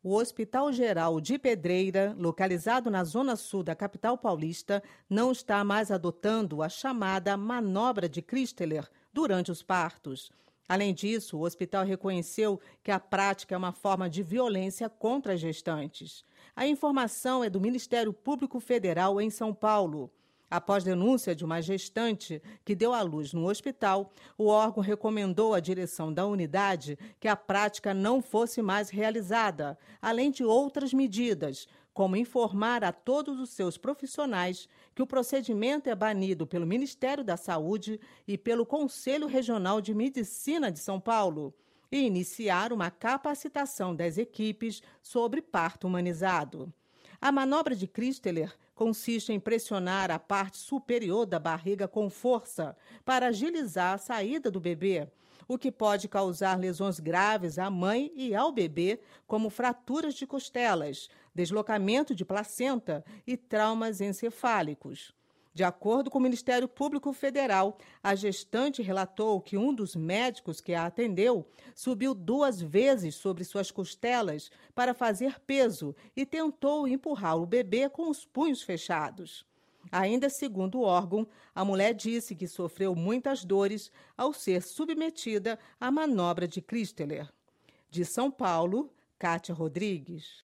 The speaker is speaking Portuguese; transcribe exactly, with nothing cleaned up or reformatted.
O Hospital Geral de Pedreira, localizado na zona sul da capital paulista, não está mais adotando a chamada manobra de Christeler durante os partos. Além disso, o hospital reconheceu que a prática é uma forma de violência contra as gestantes. A informação é do Ministério Público Federal em São Paulo. Após denúncia de uma gestante que deu à luz no hospital, o órgão recomendou à direção da unidade que a prática não fosse mais realizada, além de outras medidas, como informar a todos os seus profissionais que o procedimento é banido pelo Ministério da Saúde e pelo Conselho Regional de Medicina de São Paulo, e iniciar uma capacitação das equipes sobre parto humanizado. A manobra de Christeler consiste em pressionar a parte superior da barriga com força para agilizar a saída do bebê, o que pode causar lesões graves à mãe e ao bebê, como fraturas de costelas, deslocamento de placenta e traumas encefálicos. De acordo com o Ministério Público Federal, a gestante relatou que um dos médicos que a atendeu subiu duas vezes sobre suas costelas para fazer peso e tentou empurrar o bebê com os punhos fechados. Ainda segundo o órgão, a mulher disse que sofreu muitas dores ao ser submetida à manobra de Christeler. De São Paulo, Kátia Rodrigues.